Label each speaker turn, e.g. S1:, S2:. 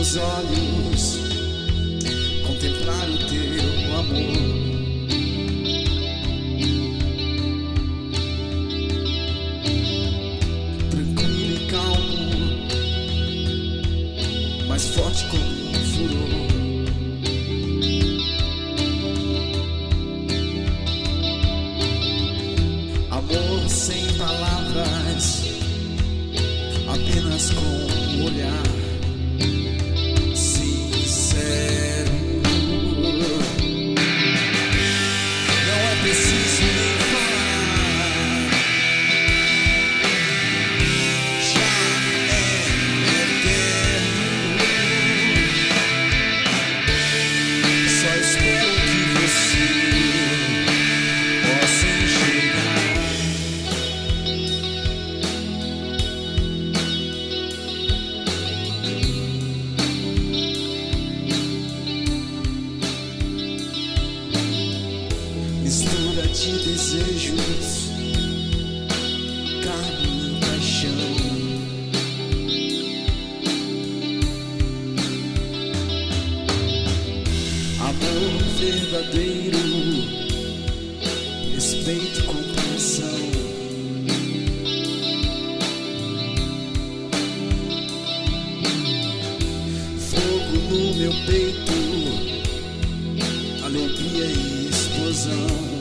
S1: teus olhos, contemplar o teu amor. Tranquilo e calmo, mais forte como um furor. Amor sem palavras, apenas com um olhar sincero. Não é preciso nem falar, já é eterno. Só espero que você possa enxergar. Mistura de desejos, carne e paixão. Amor verdadeiro, respeito e compreensão. Fogo no meu peito, alegria e explosão.